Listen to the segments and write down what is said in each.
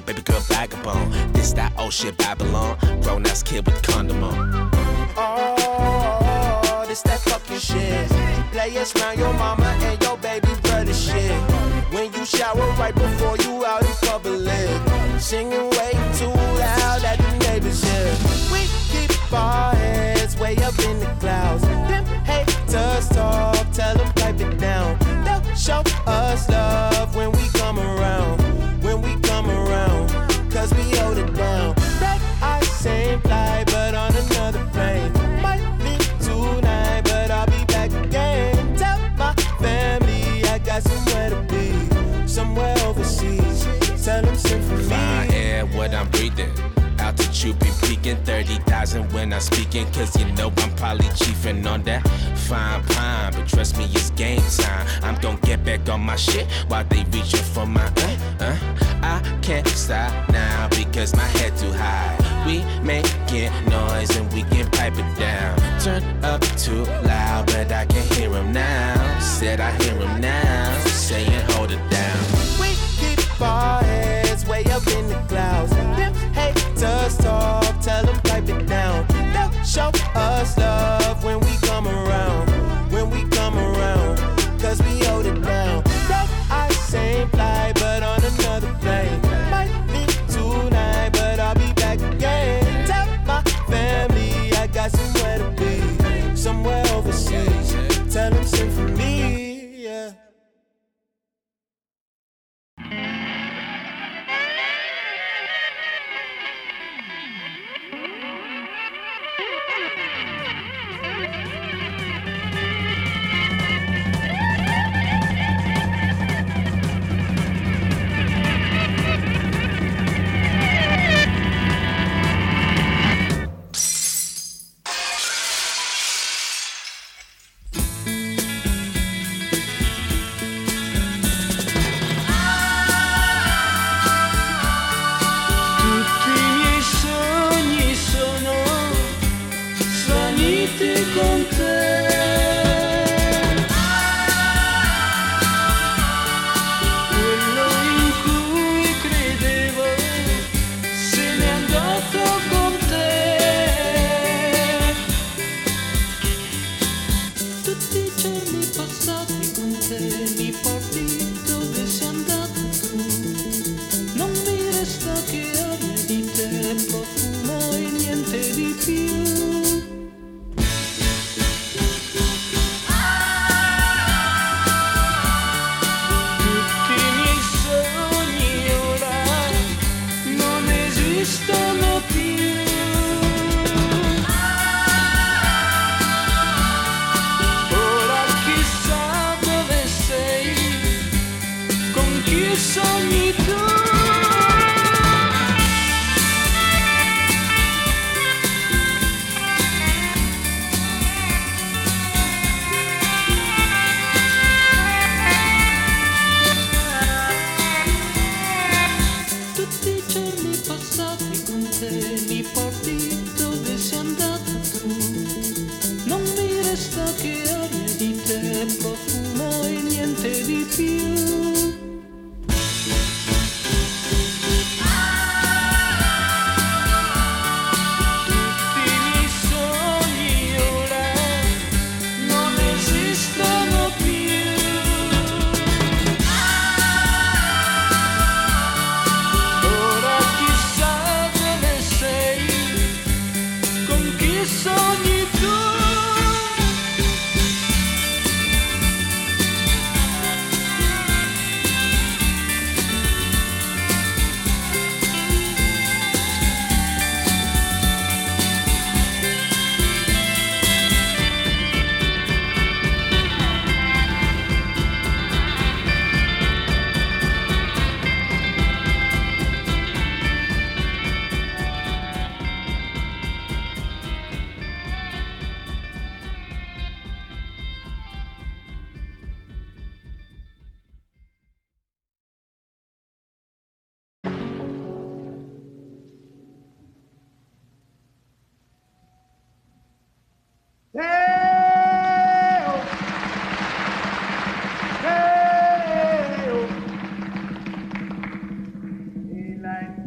baby girl vagabond. This that old shit Babylon, grown ass kid with condom on. Oh, this that fucking shit. Play it, smile your mama and your baby brother shit. When you shower right before you out in public, singing way too loud that the neighbors hear. We keep our heads way up in the clouds. Them haters talk, tell them pipe it down. They'll show us love when we come around. When we come around, cause we hold it down. Red eyes, same fly, but on another plane. Might be tonight, but I'll be back again. Tell my family I got somewhere to be, somewhere overseas. Tell them send for me. Fine air, what I'm breathing. Altitude be peaking, 30,000 when I'm speaking. Cause you know I'm probably chiefing on that fine pine. But trust me, it's game time. I'm gon' get back on my shit while they reaching for my I can't stop now because my head too high. We making noise and we can pipe it down. Turn up too loud, but I can hear him now. Said I hear him now, saying hold it down. We keep our heads way up in the clouds. Them haters talk, tell them pipe it down. They'll show us love when we come around. When we come around, cause we hold it down. Red eyes, same fly, but on another plane. Might be tonight, but I'll be back again. Tell my family I got somewhere to be, somewhere overseas. Tell them send for me, yeah.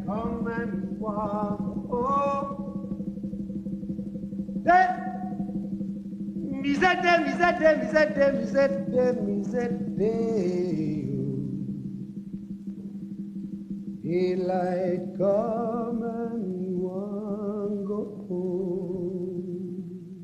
come and walk. Oh, that Mizete. Daylight come and we want go home.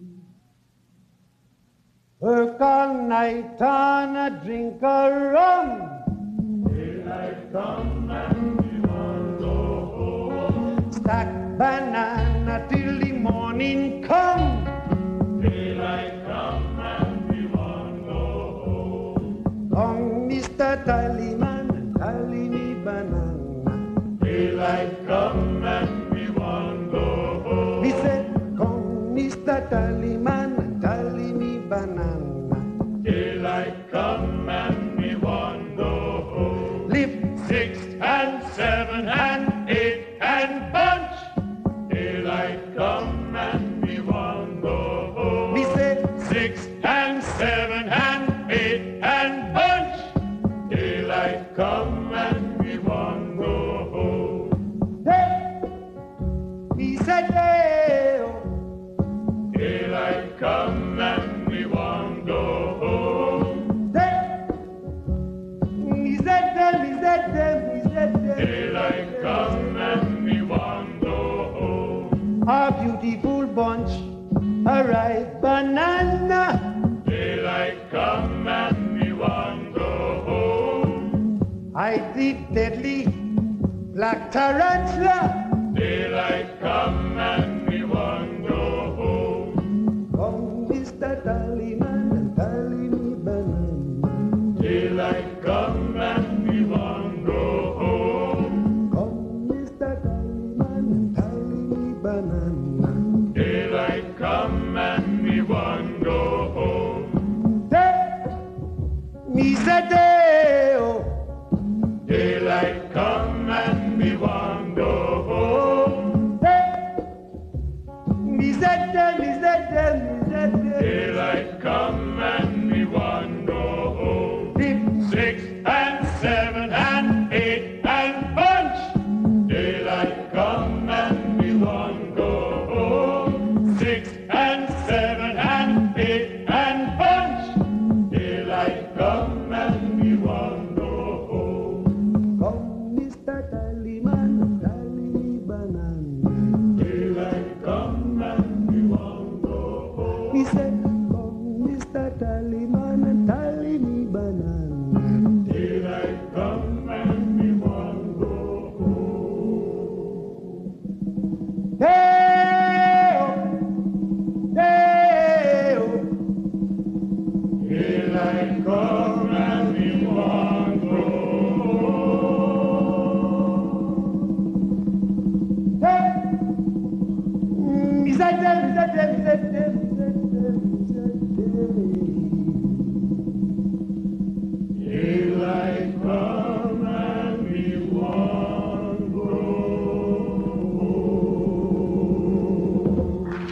Work all night on a drink of rum. Daylight come and we want go home. Stack banana till the morning come. Daylight come and we want go home. Come, Mr. Tallyman, tally me banana. Daylight come and we want go home. He said, come, Mr. Tallyman, tally me banana. Daylight come and we want go home. Lift 6 and 7 and 8 and bunch. Daylight come and we want go home. he said, 6 and 7 and 8 and bunch. Daylight come and we want go home. hey. He said, hey, oh. Daylight come and we want go home. Hey. He said them. Daylight come and we want go home. A beautiful bunch, a ripe banana. Daylight come and we want go home. I did deadly black tarantula. Daylight come and we want go home. Come, Mr. Tallyman, and tally me banana. Daylight come and we want go home. Come, Mr. Tallyman, and tally me banana. Daylight come and we want go home. Me said, hey, oh. Daylight come and we want go home. Me said them. Daylight come and we want go home. 6 and 7 and 8 and bunch. Daylight come and we want go home. 6 and 7 and 8 and bunch. Daylight come and we want go home. Come, Mr. Tallyman, tally me banana. Daylight come and we want go home. He said, come, Mr. Tallyman, and tally me banana. Daylight come and we want go home. Hey, oh. Hey, oh. Daylight come and we want go home. Hey. Me said them. Daylight come and we want go home.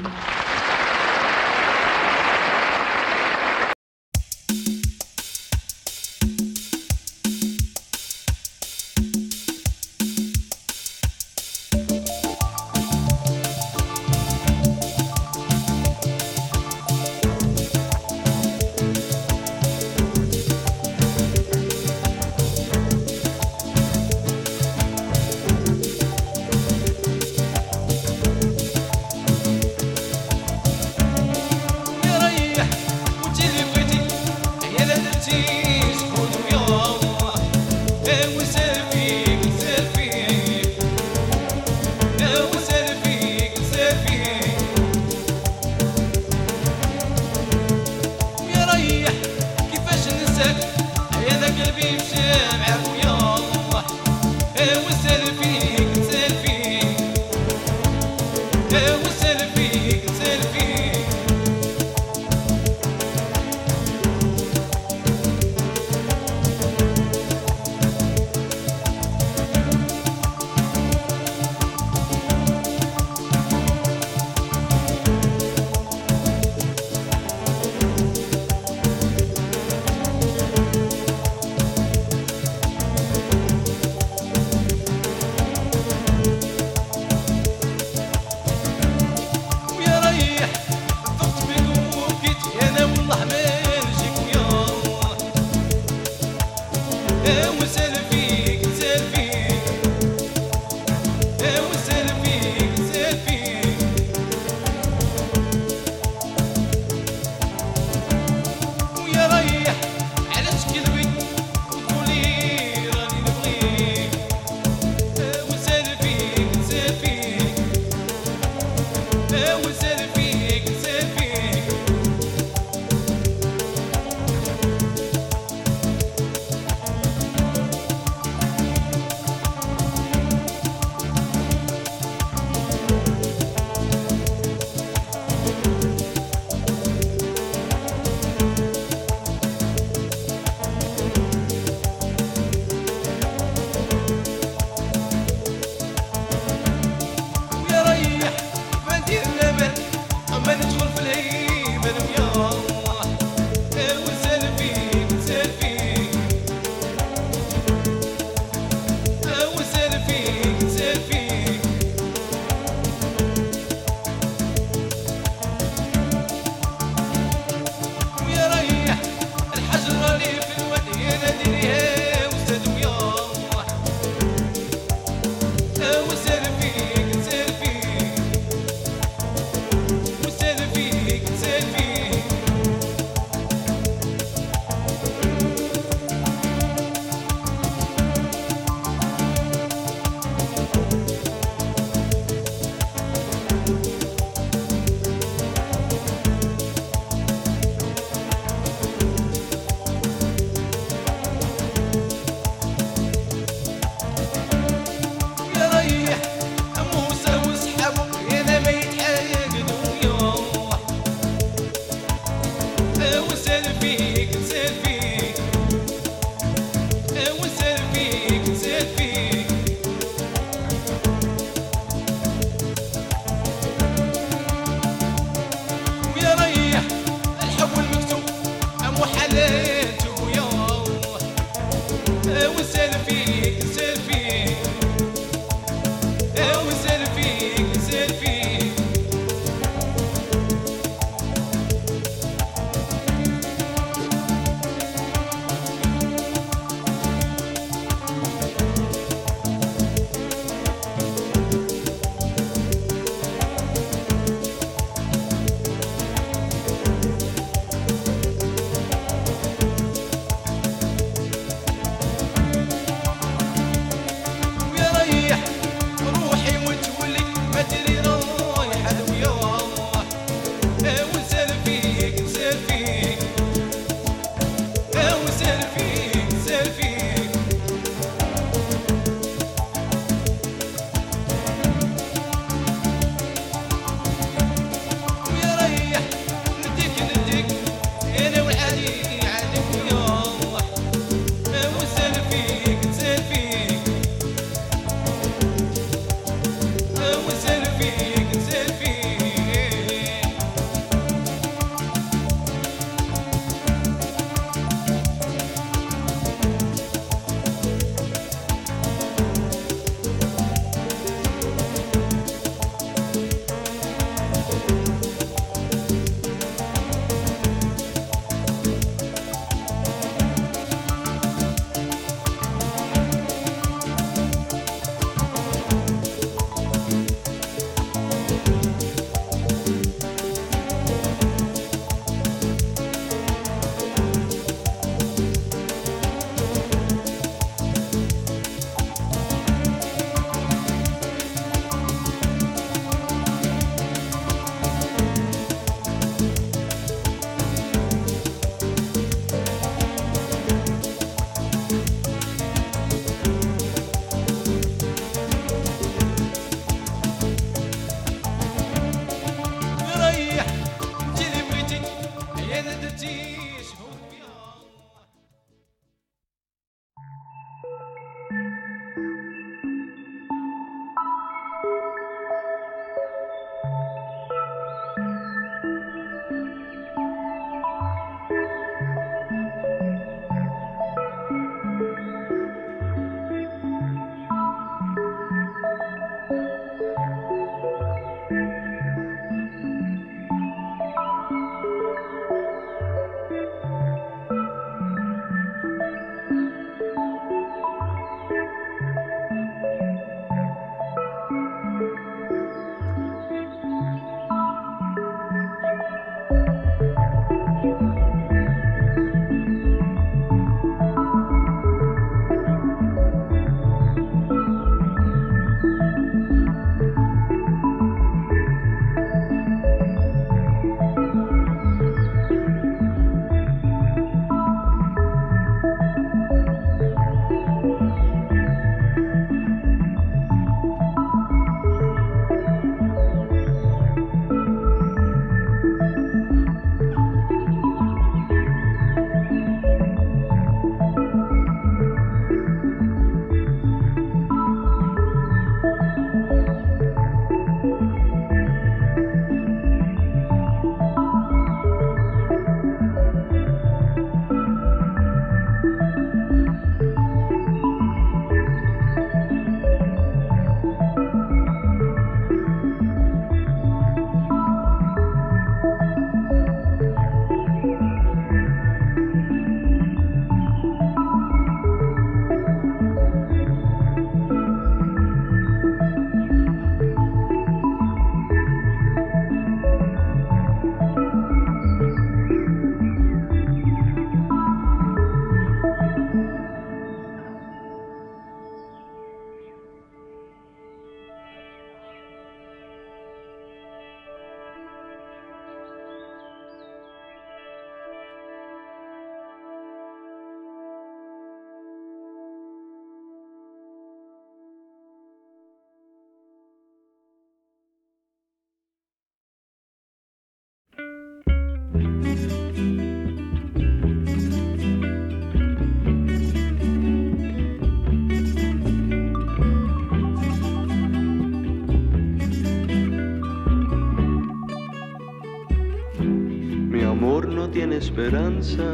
tiene esperanza,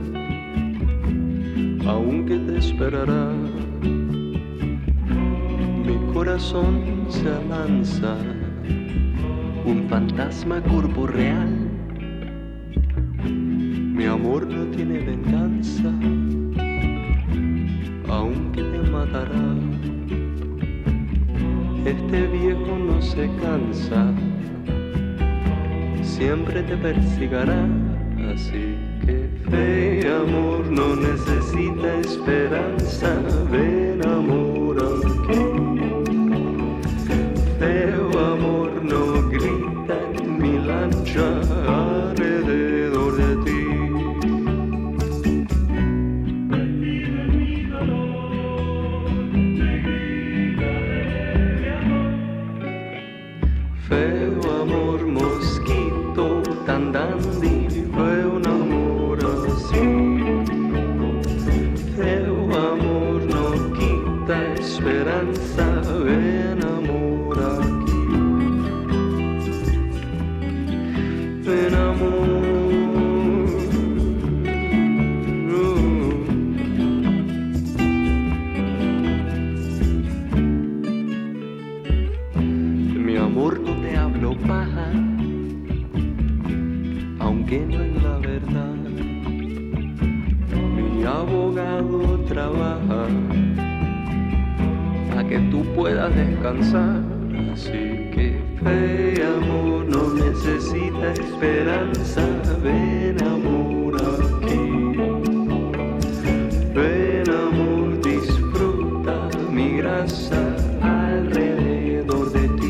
aunque te esperará. Mi corazón se alanza, un fantasma corporeal. Mi amor no tiene venganza, aunque te matará. Este viejo no se cansa, siempre te perseguirá. Así que fe y amor no necesita esperanza. Ven amor aquí. Feo amor no grita en mi lancha alrededor de ti. Feo amor mosquito tan dandy. Fue un amor así. Feo amor no quita esperanza. Ven amor aquí. amor no te hablo paja, aunque no es la verdad. Mi abogado trabaja para que tú puedas descansar. Así que fe, amor, no necesita esperanza. Ven, amor, aquí. Ven, amor, disfruta mi grasa alrededor de ti.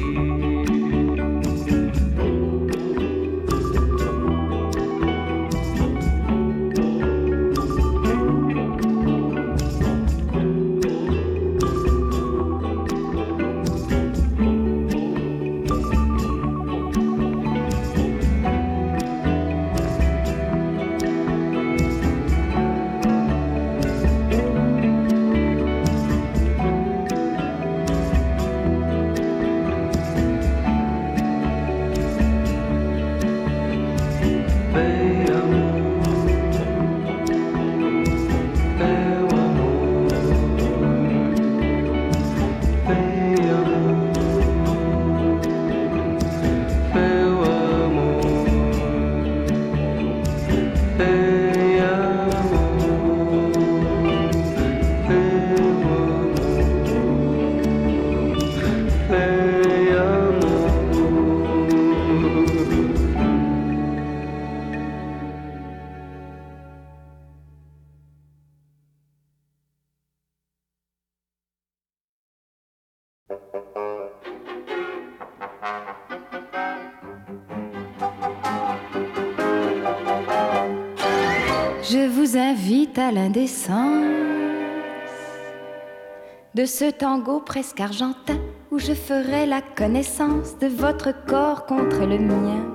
Je vous invite à l'indécence de ce tango presque argentin où je ferai la connaissance de votre corps contre le mien,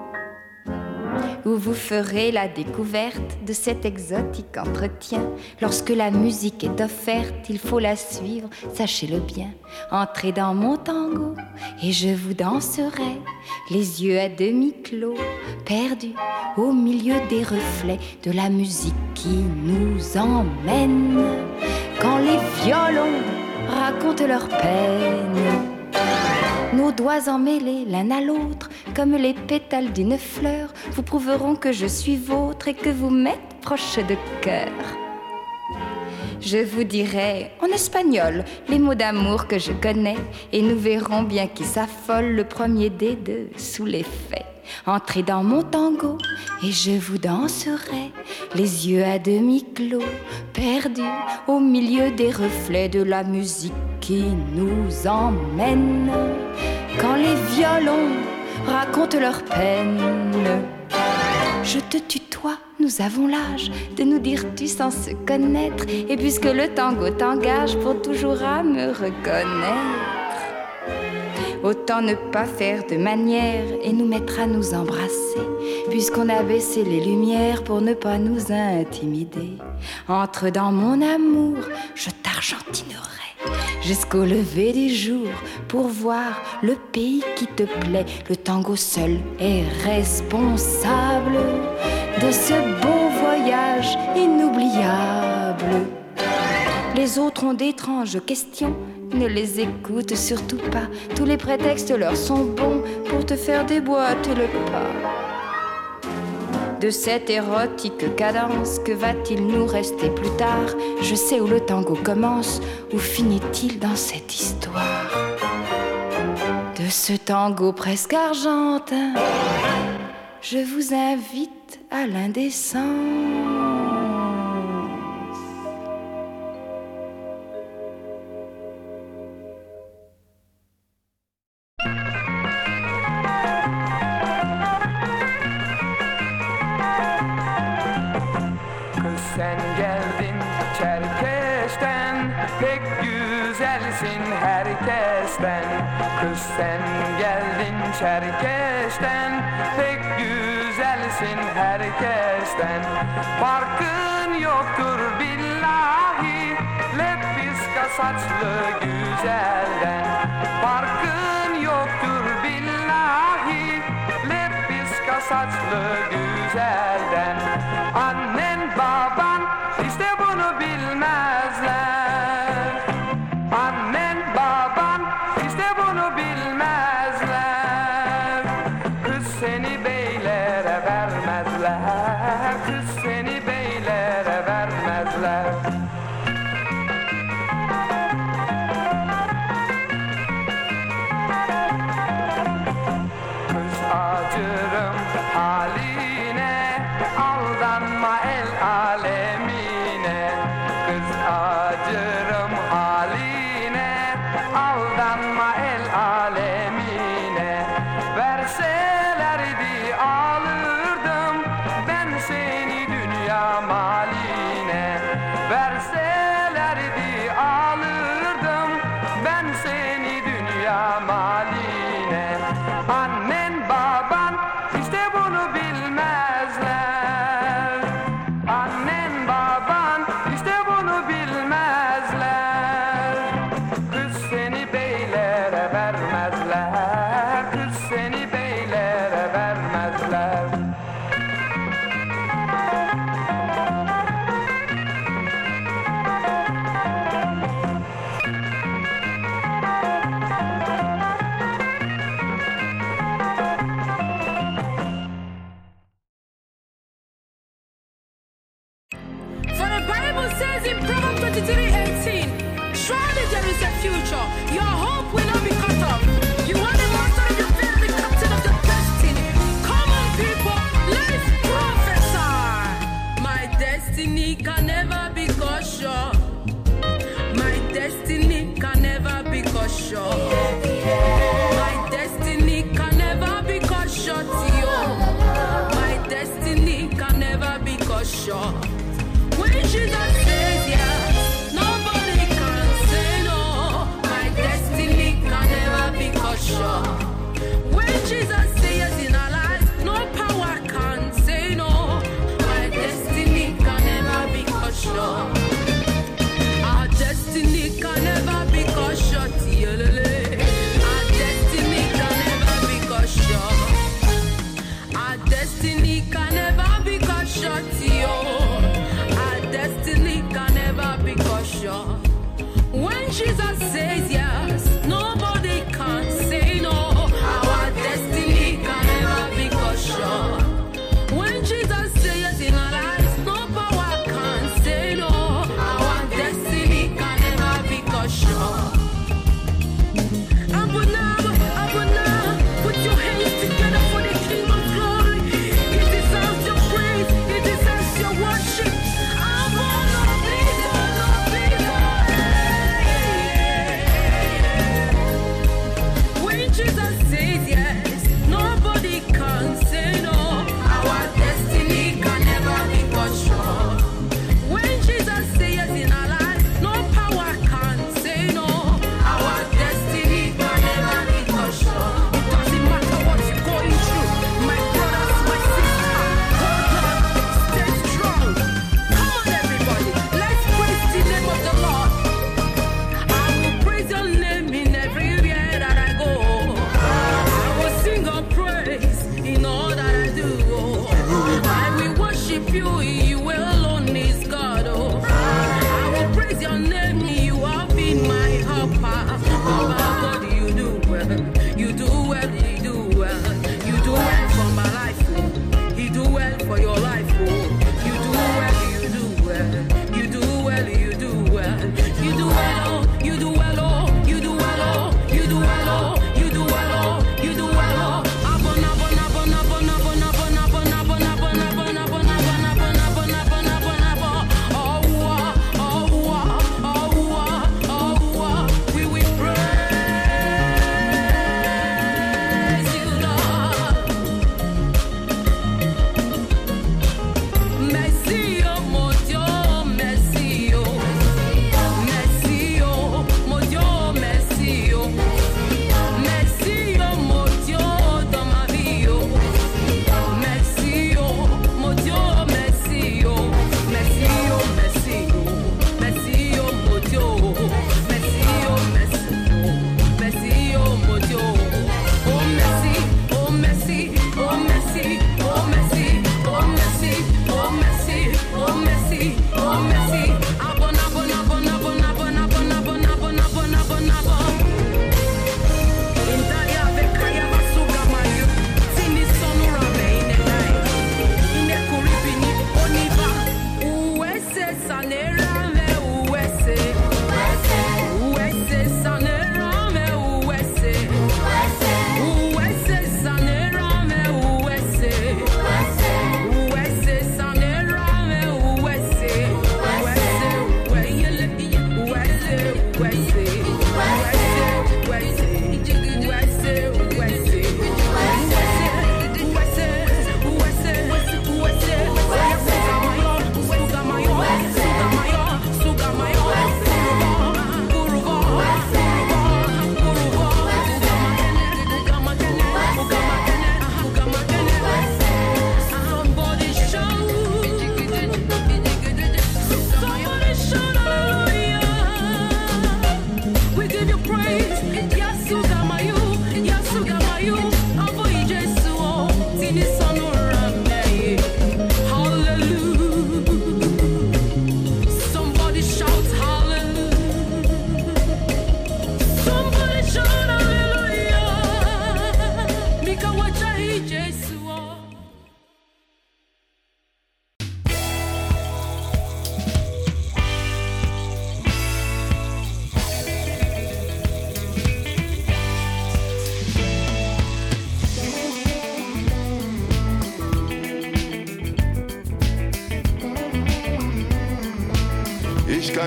où vous ferez la découverte de cet exotique entretien. Lorsque la musique est offerte, il faut la suivre, sachez-le bien. Entrez dans mon tango et je vous danserai, les yeux à demi clos, perdus au milieu des reflets de la musique qui nous emmène. Quand les violons racontent leurs peines, nos doigts emmêlés l'un à l'autre, comme les pétales d'une fleur, vous prouveront que je suis vôtre et que vous m'êtes proche de cœur. Je vous dirai en espagnol les mots d'amour que je connais, et nous verrons bien qui s'affole le premier des deux sous l'effet. Entrez dans mon tango et je vous danserai, les yeux à demi clos, perdus au milieu des reflets de la musique qui nous emmène. Quand les violons racontent leurs peines, je te tutoie, nous avons l'âge de nous dire tu sans se connaître, et puisque le tango t'engage pour toujours à me reconnaître, autant ne pas faire de manière et nous mettre à nous embrasser, puisqu'on a baissé les lumières pour ne pas nous intimider. Entre dans mon amour, je t'argentinerai jusqu'au lever du jour pour voir le pays qui te plaît. Le tango seul est responsable de ce beau voyage inoubliable. Les autres ont d'étranges questions, ne les écoute surtout pas. Tous les prétextes leur sont bons pour te faire déboîter le pas. De cette érotique cadence, que va-t-il nous rester plus tard? Je sais où le tango commence, où finit-il dans cette histoire? De ce tango presque argentin, je vous invite à l'indécence. Sen geldin Çerkeş'ten, pek güzelsin herkesten. Kız sen geldin Çerkeş'ten, pek güzelsin herkesten. Farkın yoktur billahi, lepiska saçlı güzelden. Farkın yoktur billahi, lepiska saçlı güzelden. Annen baban işte bunu bilmezler. Annen baban işte bunu bilmezler. cemaline. Annen baban işte bunu bilmezler. Annen baban işte bunu bilmezler. Kız seni beylere vermezler. Kız seni beylere vermezler.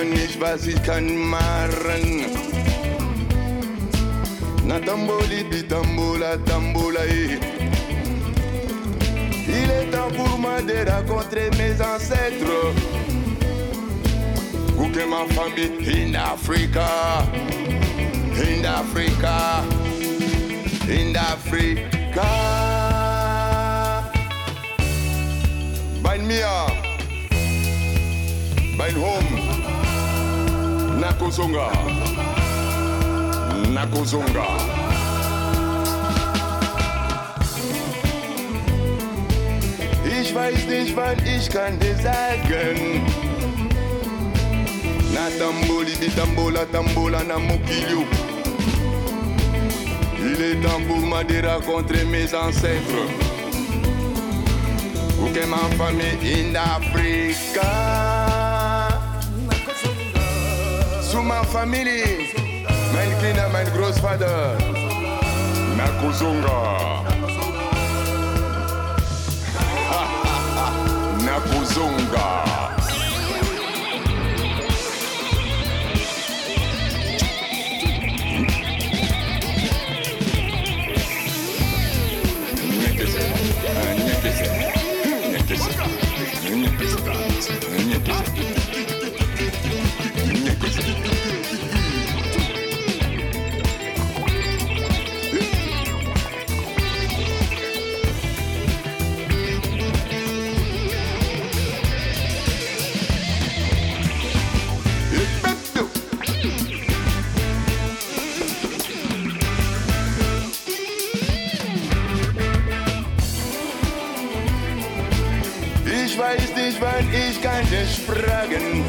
man nicht, was ich kann machen. Na tamboli di tambola, tambola, eh. Il est temps pour moi de rencontrer mes ancêtres. Où que ma famille in Africa, in Africa, in Africa. Bain mia, bain home, Nakuzunga, Nakuzunga. Ich weiß nicht, wann ich kann dir sagen. Na tamboli di tambola, tambola na mokilio. Il est temps pour moi de rencontrer mes ancêtres. Où que ma famille in Africa. Sous ma famille, mein Kinder, mein Großvater, Nakuzunga. Nakuzunga. Ich weiß nicht, wann ich kann dich fragen.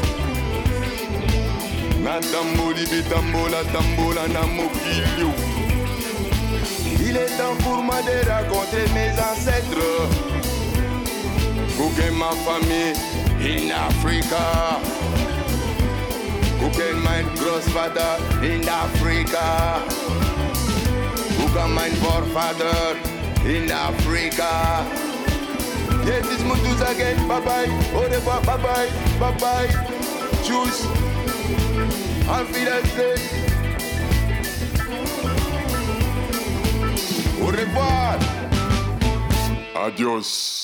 Na tamboli bi tambola, tambola na mokilio. Il est temps pour moi de rencontrer mes ancêtres. Où que ma famille in Africa. Où que mein Großvater in Africa. Où que mein Vorvater in Africa. Yes, it's Mutuz again. Bye bye. Au revoir. Bye bye. Bye bye. Tschüss. Auf Wiedersehen. Au revoir. Adios.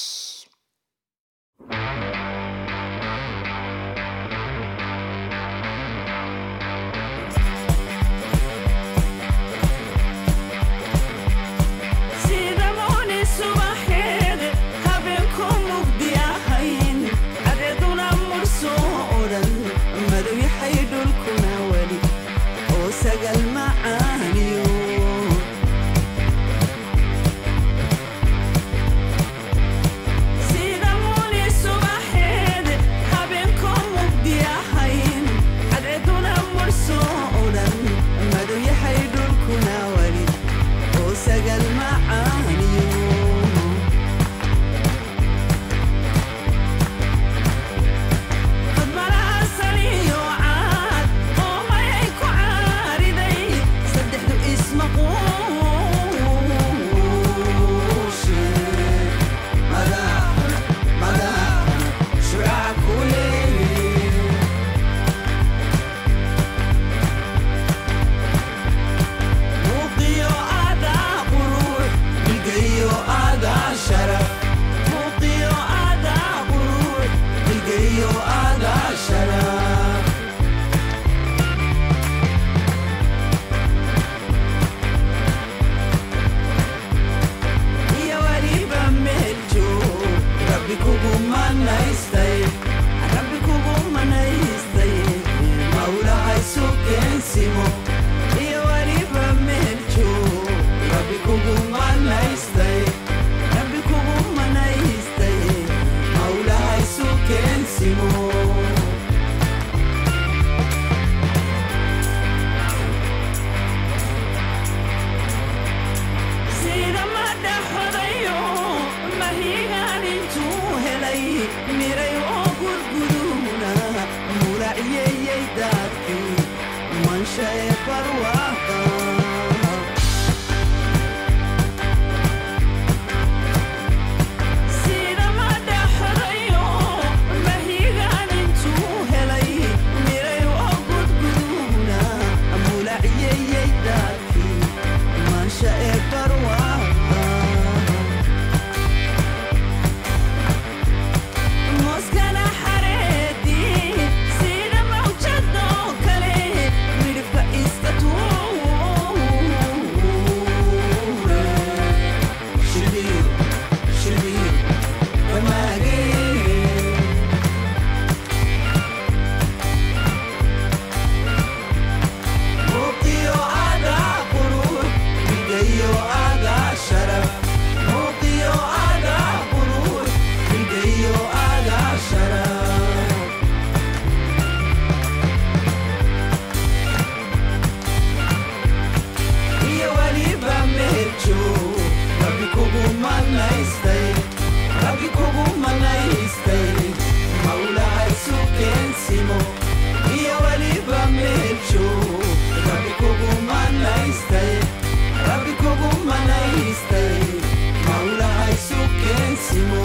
melcho Rabbi kobu manaistay Rabbi kobu manaistay Maula haisukensimo Iya waliba melcho Rabbi kobu manaistay Rabbi kobu manaistay Maula haisukensimo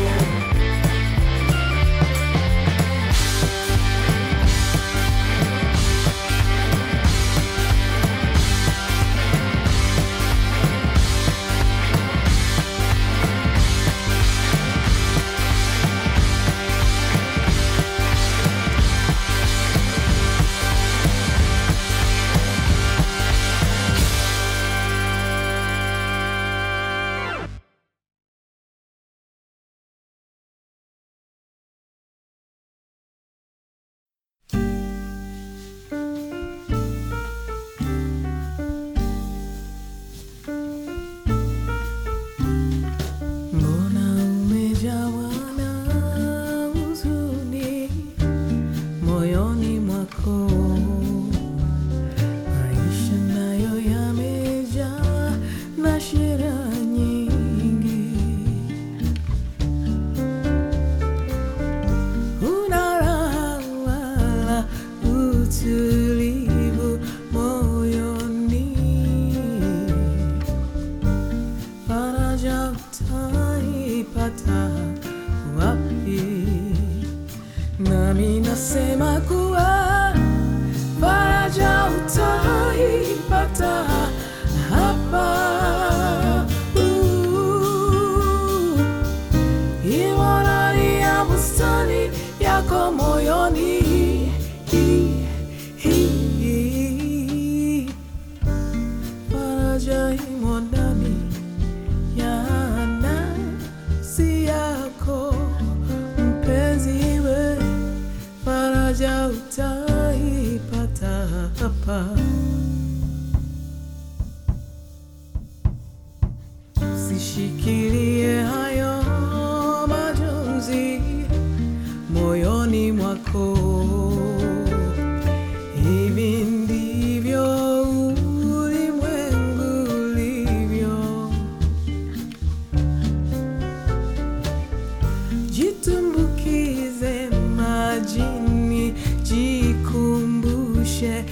Usishikilie hayo majonzi moyoni mwako. Hivi ndivyo ulimwengu ulivyo. Jitumbukize majini, jikumbushe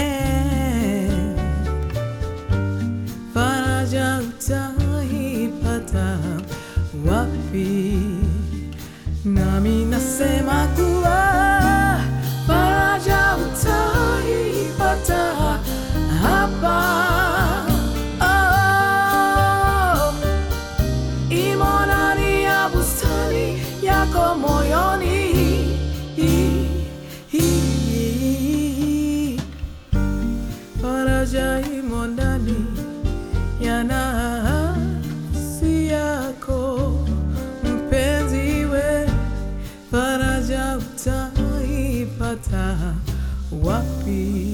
faraja utaipata wapi? Nami nasema kuwa faraja utaipata hapa. Imo ndani ya bustani yako moyoni. Faraja imo ndani ya nafsi yako mpenzi we, faraja utaipata wapi?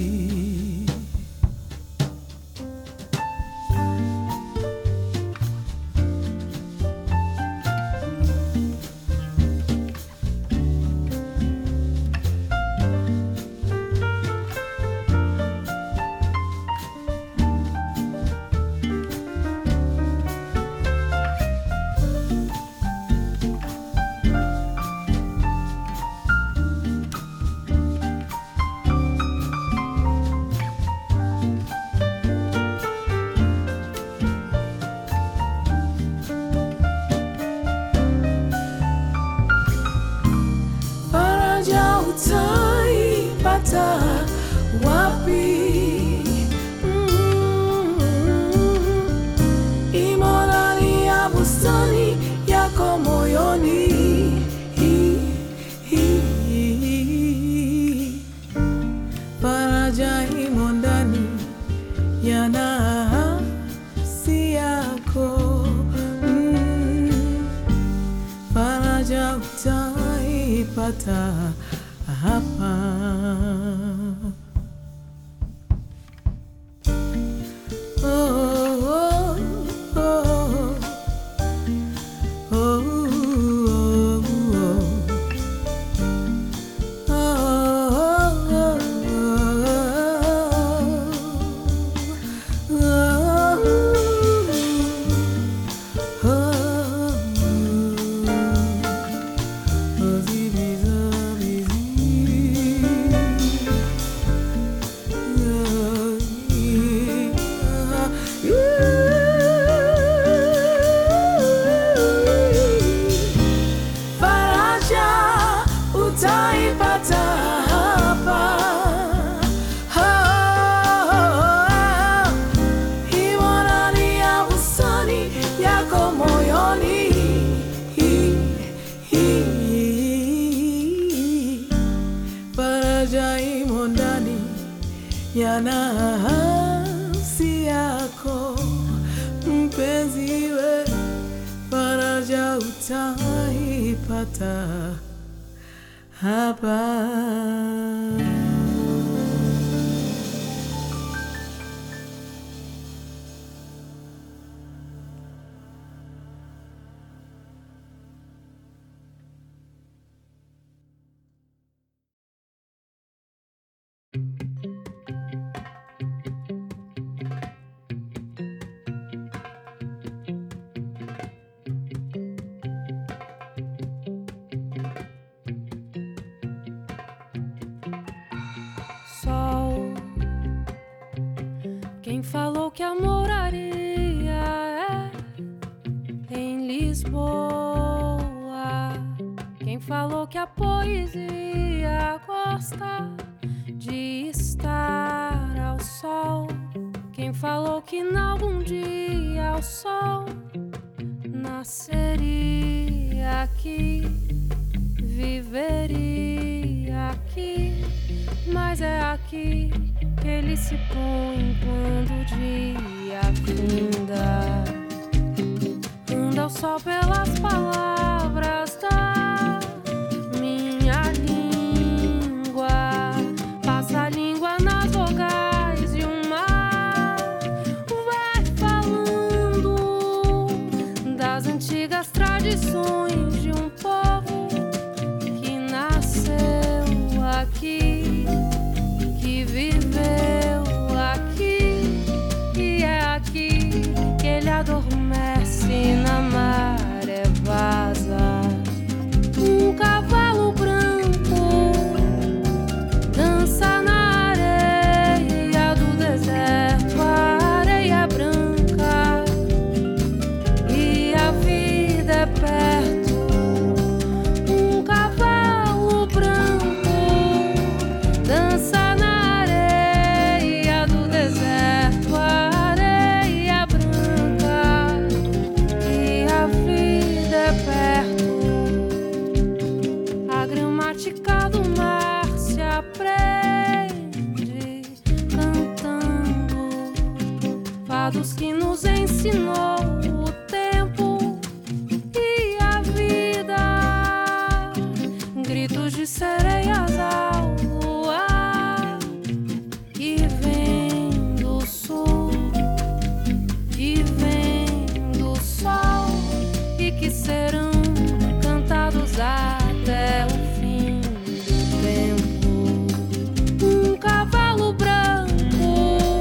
Utaipata wapi? Imo ndani ya bustani yako moyoni. Faraja imo ndani ya nafsi yako. Faraja utaipata hapa. ya nafsi yako mpenzi we, faraja utaipata hapa. Sol, quem falou que a moraria é em Lisboa? Quem falou que a poesia gosta de estar ao sol? Quem falou que em algum dia o sol nasceria aqui, viveria aqui? Mas é aqui que ele se põe quando o dia finda. Anda o sol pelas palavras da minha língua, passa a língua nas vogais e o mar vai falando das antigas tradições de um povo que nasceu aqui, que viveu aqui, e é aqui que ele adormece na maré vaza. Um cavalo branco dança na areia do deserto, a areia branca, e a vida é perto. Um cavalo branco dança na areia do deserto, a areia branca, e a vida é perto. A gramática do mar se aprende cantando fados que nos ensinou o tempo e a vida, gritos de sereias ao luar que vem do sul, que vem do sol e que serão cantados até o fim do tempo. Um cavalo branco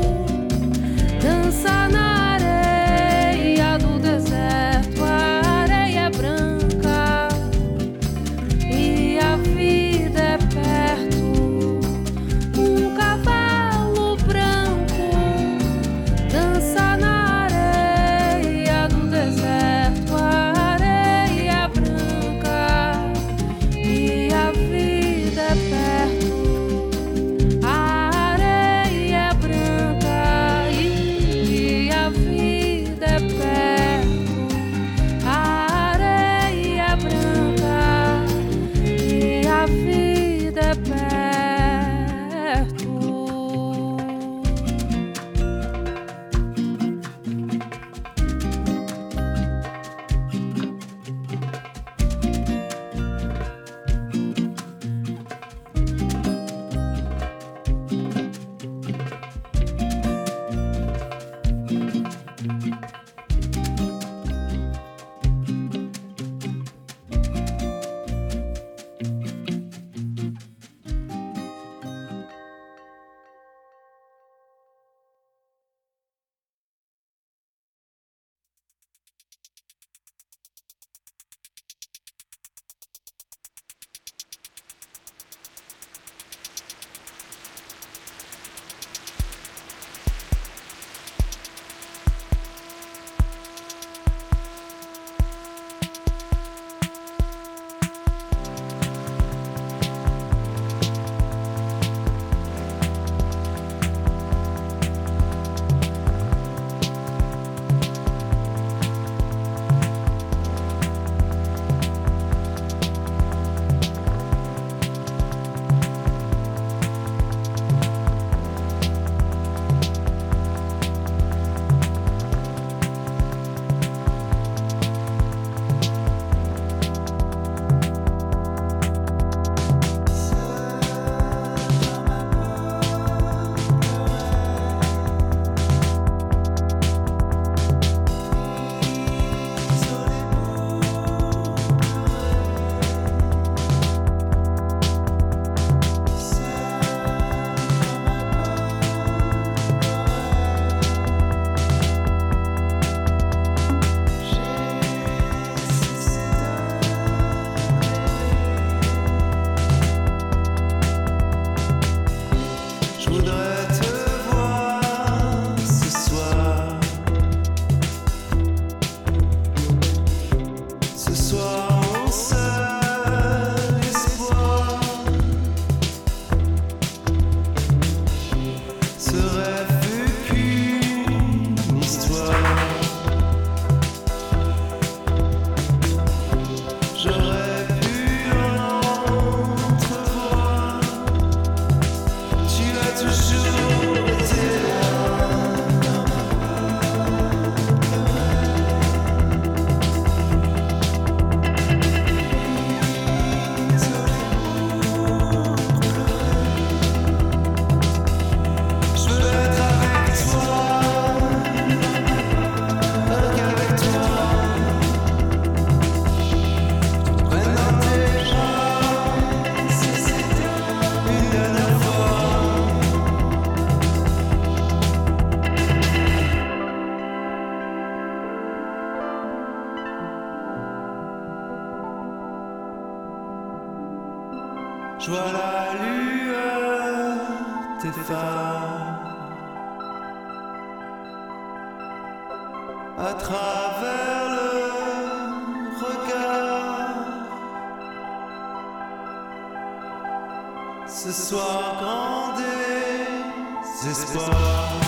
dança na areia do deserto, a areia branca, e a vida é perto. Um cavalo branco dança na areia do deserto, a areia Je vois la lueur des phares à travers le regard. Ce soir, grand désespoir.